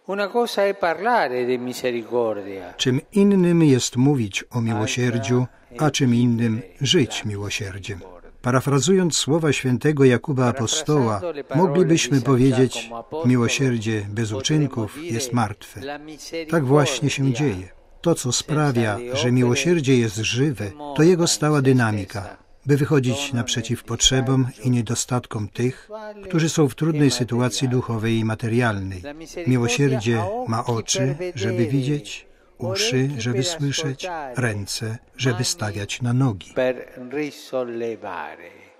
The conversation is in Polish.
Czym innym jest mówić o miłosierdziu, a czym innym żyć miłosierdziem. Parafrazując słowa świętego Jakuba Apostoła, moglibyśmy powiedzieć: miłosierdzie bez uczynków jest martwe. Tak właśnie się dzieje. To, co sprawia, że miłosierdzie jest żywe, to jego stała dynamika, by wychodzić naprzeciw potrzebom i niedostatkom tych, którzy są w trudnej sytuacji duchowej i materialnej. Miłosierdzie ma oczy, żeby widzieć, uszy, żeby słyszeć, ręce, żeby stawiać na nogi.